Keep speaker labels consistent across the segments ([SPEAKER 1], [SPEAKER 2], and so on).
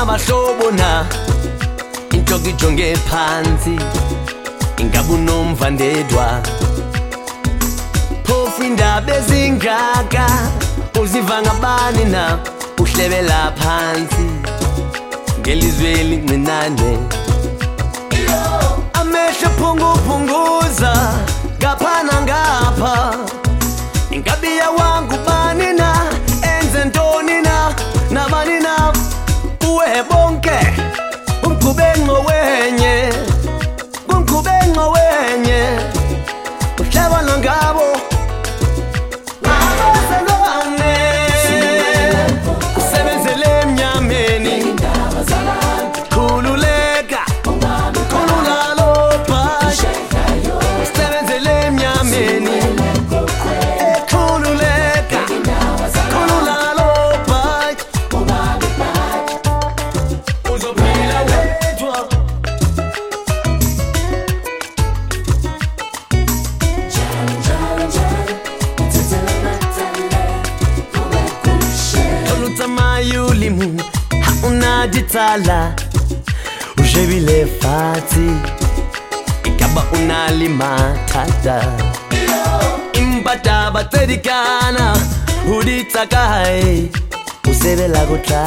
[SPEAKER 1] unabahlobo na into kijonge phansi ingabe unomvandedwa phofu indaba ezingaka uziva ngabani na uhlebela phansi ngelizwe elincinane amehlo phunguza ngaphana ngapha ingabiya wangu bani na enze ntoni na nabani na kuwe bonke umqubengo wenye uhlebana ngabo Ditala ujebile fati ikaba unalimatata imbata baterikana uditsakai usebela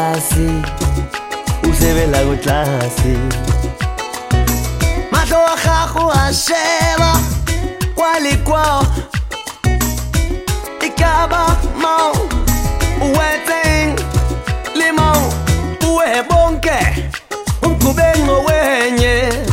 [SPEAKER 1] go klasi mahlo a gago a sheba kwalikwao ikaba mau uweteng limau bonke umqubengo wenye